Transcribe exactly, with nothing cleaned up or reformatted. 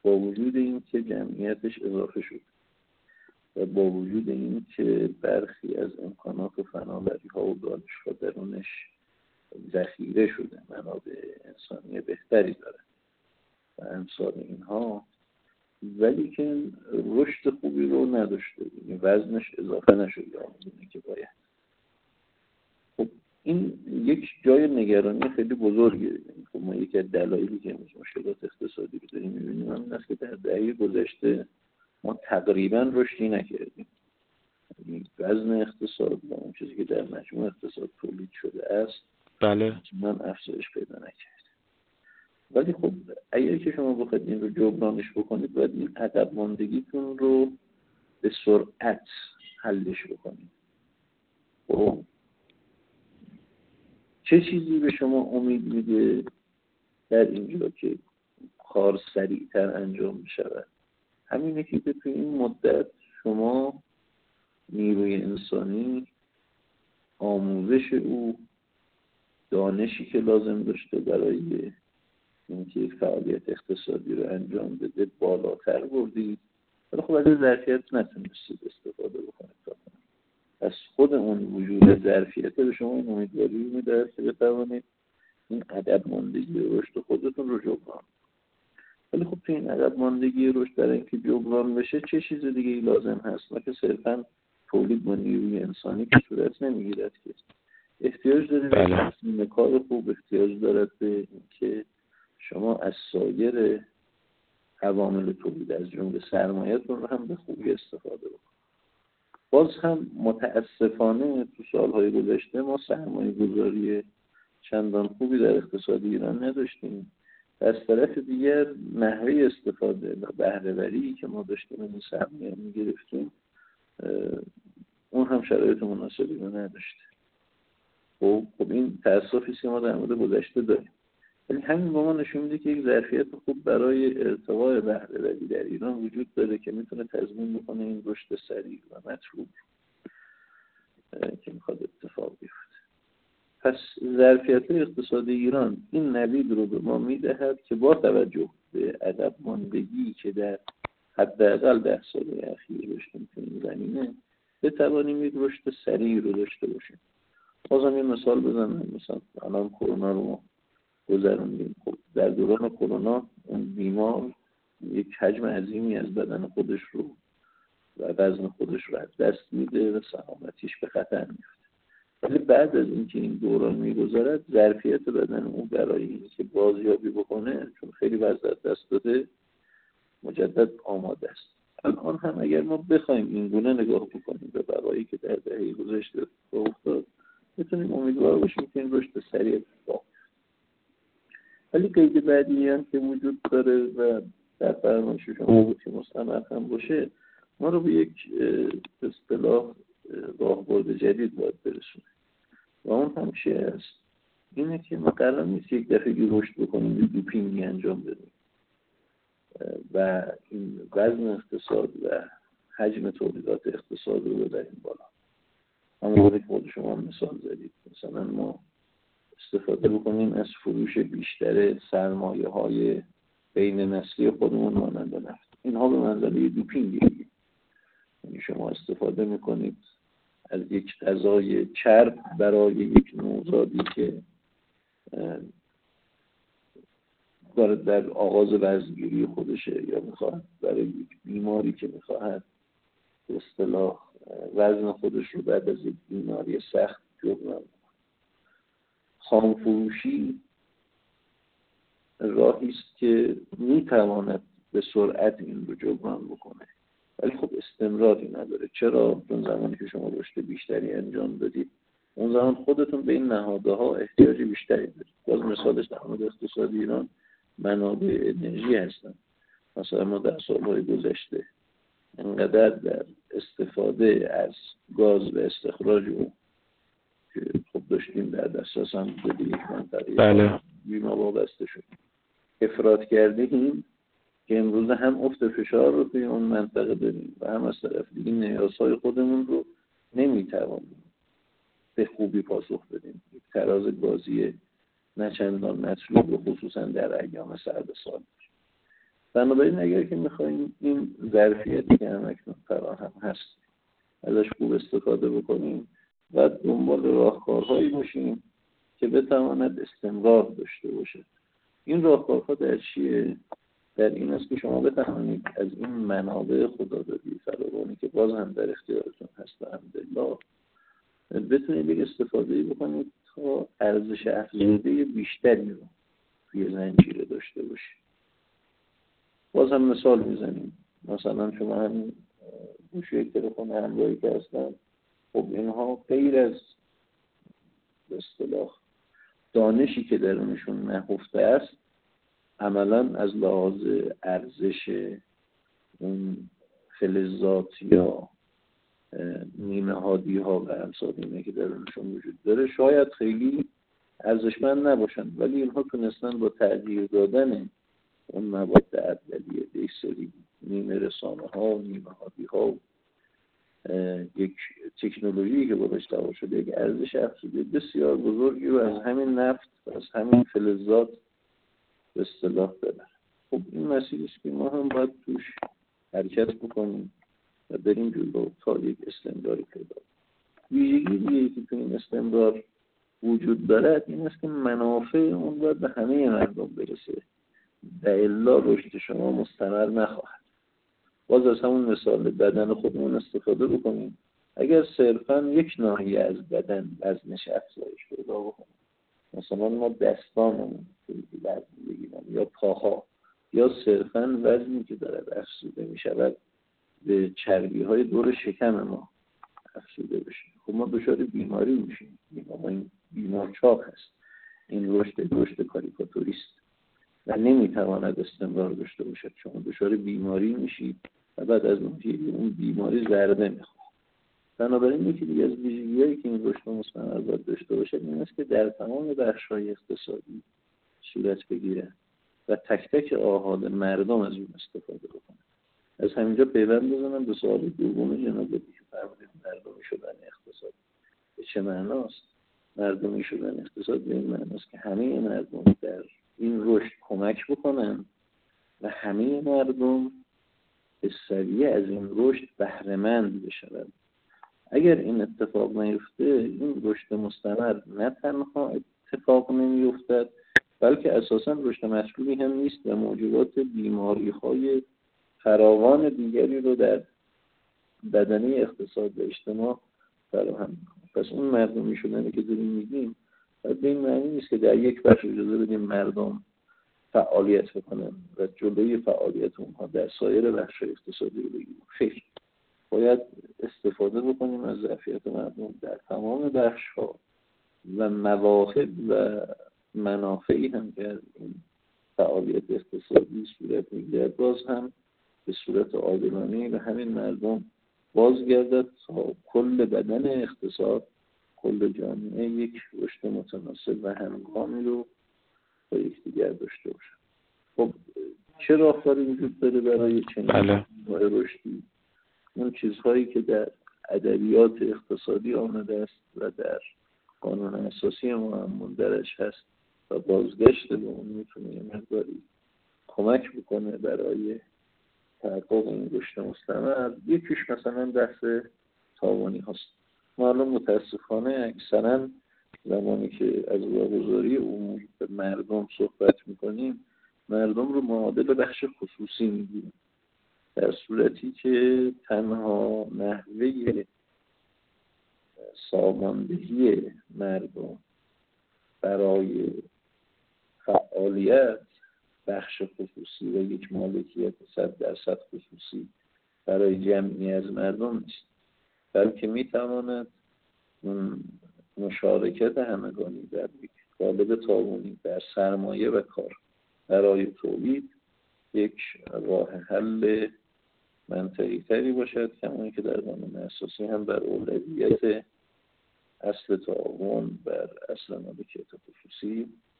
با وجود این که جمعیتش اضافه شد و با وجود این که برخی از امکانات و فناوری‌ها و دانش‌ها درونش ذخیره شده، منابع انسانی بهتری داره و امثال اینها، ولی که رشد خوبی رو نداشته، یعنی وزنش اضافه نشده آنگونه که باید. خب این یک جای نگرانی خیلی بزرگه. یعنی خب ما یکی از دلایلی که امروز مشکلات اقتصادی رو داریم می‌بینیم همین است که در دهه گذشته ما تقریبا رشدی نکردیم. یعنی وزن اقتصاد و اون چیزی که در مجموع اقتصاد تولید شده است بله من افزایش پیدا نکرد. ولی خب اگر که شما بخواید این رو جبرانش بکنید باید این عقب ماندگیتون رو به سرعت حلش بکنید. خب چه چیزی به شما امید میده در اینجا که کار سریعتر انجام بشود؟ همینه که تو این مدت شما نیروی انسانی، آموزش او، دانشی که لازم داشته برای اینکه فعالیت اقتصادی رو انجام بده بالاتر بردید، ولی خب از ظرفیت نتونستید استفاده بکنید. از خود اون وجود ظرفیت به شما این امیدواری میده که بتوانید این عقب ماندگی رشد خودتون رو جبران. ولی خب تو این عقب ماندگی رشد برای اینکه جبران بشه چه چیز دیگه ای لازم هست؟ نه که صرفاً تولید با نیروی انسانی که صورت نمیگیرد که احتیاج دارید به تنظیم کار خوب، احتیاج دارد به اینکه شما از سایر عوامل تولید از جمله سرمایه‌تون رو هم به خوبی استفاده بکنید. باز هم متاسفانه تو سالهای گذشته ما سرمایه گذاری چندان خوبی در اقتصاد ایران نداشتیم. از طرف دیگر نحوه استفاده و بهره‌وری که ما داشتیم این سرمایه می‌گرفتیم اون هم شرایط مناسبی رو نداشته. خب خب این تأسفی است که ما در مورد گذشته داریم. ولی همین با ما نشون میده که یک ظرفیت خوب برای ارتقاء بهره‌وری در ایران وجود داره که میتونه تضمین بکنه این رشد سریع و مطلوب که میخواد اتفاق بیفته. پس ظرفیت اقتصادی ایران این نوید رو به ما میدهد که با توجه به عقب ماندگی که در حداقل ده سال اخیر داشتیم تو این زمینه بتوانیم یک رشد سریع رو داشته باشیم. بازم یه مثال بزنم، مثلا الان کرونا رو ما گذروندیم. خب در دوران کرونا اون بیمار یک حجم عظیمی از بدن خودش رو و وزن خودش رو از دست میده و سلامتیش به خطر میفته. ولی بعد از اینکه این دوران میگذرد ظرفیت بدن اون برای اینکه بازیابی بکنه چون خیلی وزن از دست داده مجدد آماده است. الان هم اگر ما بخوایم این گونه نگاه بکنیم به بقایی که در دهه گذشته اتفاق افتاد میتونیم امیدوار باشیم که این رشد سریع اتفاق. ولی قید بعدی هم که وجود داره و در فرمایش شما بود که مستند هم باشه، ما رو به یک اصطلاح راهبرد جدید باید برسونه و اون هم چیه است؟ اینه که ما قرار نیست یک دفعه رشد بکنیم یک دوپینگی انجام بدیم و این وزن اقتصاد و حجم تولیدات اقتصاد رو ببریم بالا. همونطوری که خود شما مثال زدید، مثلا ما استفاده بکنیم از فروش بیشتر سرمایه های بین نسلی خودمون مانند نفت. اینها به منزله دوپینگی. یعنی شما استفاده میکنید از یک غذای چرب برای یک نوزادی که در آغاز وزنگیری خودشه یا میخواد برای یک بیماری که میخواهد به اصطلاح وزن خودش رو بعد از یک بیماری سخت جبران. خامفروشی راهی است که میتواند به سرعت این رو جبران بکنه ولی خب استمراری نداره. چرا؟ اون زمانی که شما رشد بیشتری انجام دادید اون زمان خودتون به این نهادها احتیاج بیشتری دارید. باز مثالش در مورد اقتصاد ایران منابع انرژی هستن. مثلا ما در سالهای گذشته انقدر در استفاده از گاز و استخراج اون که خب داشتیم در دسترس هم به یک منطقه بله. بیما وابسته شد افراط کردیم که امروز هم افت فشار رو توی اون منطقه داریم و هم از طرف دیگه نیازهای خودمون رو نمیتوانیم به خوبی پاسخ بدیم. یک تراز گازی نه چندان مطلوب و خصوصا در ایام سرد سال. بنابراین اگر که میخوایم این ظرفیتی که همکنون فراهم هست ازش خوب استفاده بکنیم و دنبال راهکارهایی باشیم که بتواند استمرار داشته باشه. این راهکارها در چیه؟ در این است که شما بتوانید از این منابع خدادادی فراوانی که باز هم در اختیارتون هست الحمدلله بتونید یک استفاده بکنید تا ارزش افزوده بیشتری رو توی زنجیره داشته باشید. باز هم مثال میزنیم، مثلا شما همین گوشی تلفن همراهی که هستن، خب اینها غیر از به اصطلاح دانشی که درونشون نهفته است، عملا از لحاظ ارزش اون فلزات یا نیمه هادی ها و امثال اینه که درونشون وجود داره شاید خیلی ارزشمند نباشن، ولی اینها تونستن با تغییر دادن اون مواد اولیه به یک سری نیمه رسانه ها و نیمه هادی ها و یک تکنولوژی که باش دعوا شده یک ارزش افزوده بسیار بزرگی رو از همین نفت و از همین فلزات به اصطلاح دارن. خب این مسئله است که ما هم باید توش حرکت بکنیم و بریم جلو تا یک استمراری پیدا کنیم. ویژگی دیگه که تو این استمرار وجود دارد این است که منافع اون باید به همه مردم برسه و الا رشد شما مستمر نخواهد. باز از همون مثال بدن خودمون استفاده بکنیم. اگر صرفاً یک ناحیه از بدن وزنش افزایش پیدا بکنه، مثلا ما دستانمون که وزن بگیرم یا پاها یا صرفاً وزنی که دارد افزوده می شود به چربی های دور شکم ما افزوده بشه، خب ما دچار بیماری میشیم. ما این بیمار چاق هست، این رشد رشد کاریکاتوریست و نمیتواند استمرار داشته باشد. شما دچار بیماری میشید و بعد از اون اون بیماری زرده میخواد. بنابراین یکی دیگه از ویژگی‌هایی که این رشد مستمر باید داشته باشد این است که در تمام بخش‌های اقتصادی صورت بگیره و تک تک آحاد مردم از اون استفاده بکنه. از همینجا پیوند بزنم به سوال دوم جناب که فرمودید مردمی شدن اقتصاد به چه معناست؟ مردمی شدن اقتصاد به این معناست که همه مردم در این رشد کمک بکنن و همه مردم به سریع از این رشد بهره‌مند بشن. اگر این اتفاق نیفته این رشد مستمر نه تنها اتفاق نمیفتد بلکه اساساً رشد مطلوبی هم نیست و موجبات بیماری‌های فراوان دیگری رو در بدنه اقتصاد و اجتماع فراهم می‌کنه. پس اون مردمی شدنی که داریم میگیم به این معنی نیست که در یک بخش اجازه بدیم مردم فعالیت بکنن و جلوی فعالیت اونها در سایر بخش اقتصادی رو بگیریم. خیلی باید استفاده بکنیم از ظرفیت مردم در تمام بخش‌ها و مواهب و منافعی هم که از این فعالیت اقتصادی صورت میگیرد باز هم به صورت عادلانه به همین مردم بازگردد تا کل بدن اقتصاد، کل جامعه یک رشد متناسب و همگامی رو با یکدیگر داشته باشن. خب چه راهکاری وجود داره برای چنین نوع رشدی؟ اون چیزهایی که در ادبیات اقتصادی آمده است و در قانون اساسی ما هم مندرج هست و بازگشت به اون میتونه یه مقداری کمک بکنه برای تحقق این رشد مستمر. یکیش مثلا بحث تاوانی هست. ما الان متاسفانه اکثرا زمانی که از واگذاری عمومی به مردم صحبت میکنیم مردم رو معادل بخش خصوصی میگیریم، در صورتی که تنها نحوه ساماندهی مردم برای فعالیت بخش خصوصی و یک مالکیت صد درصد خصوصی برای جمعی از مردم نیست، بلکه میتواند مشارکت همگانی در یک قالب تاوانی در سرمایه و کار برای تولید یک راه حل منطقی تری باشد، کما که در قانون اساسی هم بر اولویت اصل تعاون بر اصل مالکیت خصوصی